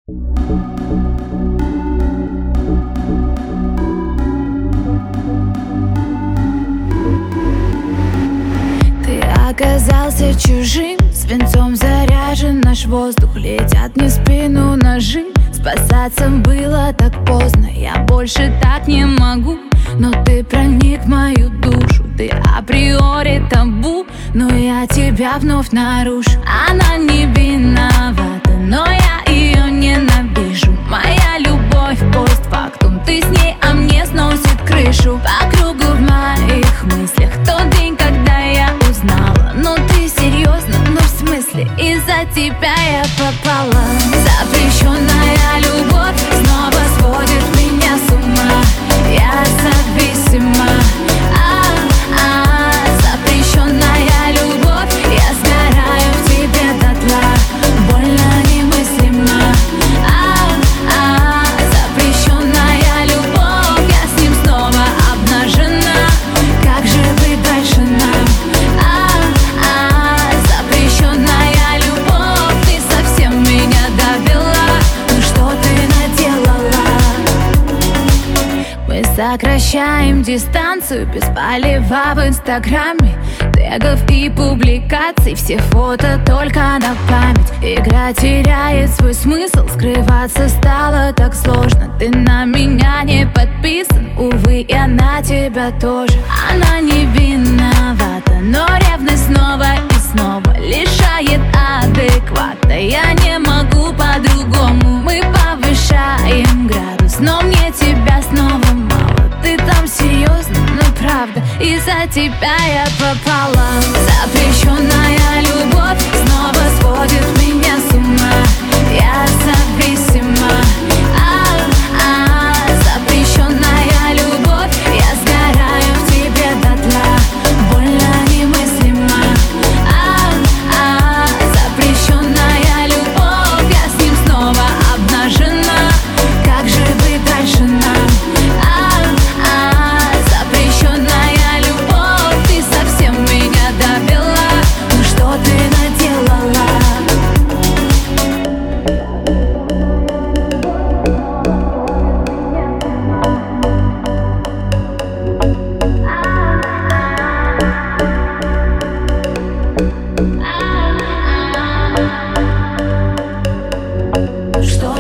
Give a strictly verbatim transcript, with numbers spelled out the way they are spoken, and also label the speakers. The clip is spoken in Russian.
Speaker 1: Ты оказался чужим, свинцом заряжен наш воздух. Летят мне в спину ножи, спасаться было так поздно. Я больше так не могу, но ты проник в мою душу. Ты априори табу, но я тебя вновь нарушу. Она не виновата, но я ее ненавижу. Моя любовь постфактум, ты с ней, а мне сносит крышу. По кругу в моих мыслях тот день, когда я узнала. Ну ты серьезно? Ну в смысле? Из-за тебя я попала. Запрещенная любовь снова сводит меня с ума. Я зависима. А-а-а. Запрещенная любовь, я сгораю в тебе дотла. Больно немыслимо. А-а-а. Запрещенная любовь, я с ним снова обнажена. Как же быть дальше нам? А-а-а. Запрещенная любовь, ты совсем меня довела. Ну что ты наделала? Мы сокращаем дистанцию без полива в инстаграме. Тегов и публикаций, все фото только на память. Игра теряет свой смысл, скрываться стало так сложно. Ты на меня не подписан, увы, я на тебя тоже. Она не виновата, но ревность снова и снова лишает адеквата. Я не могу по-другому, мы повышаем градус, но мне тебя снова мало. Ты там серьезно? Ну правда, из-за тебя я попала. Запрещенная любовь снова сводит меня с ума. Я зависима. А-а-а. Запрещенная любовь, я сгораю в тебе дотла. Больно немыслимо. А-а-а. Запрещенная любовь, я с ним снова обнажена. Как же быть дальше нам? А-а-а. Запрещенная любовь, ты совсем меня довела. Ну что ты наделала? Что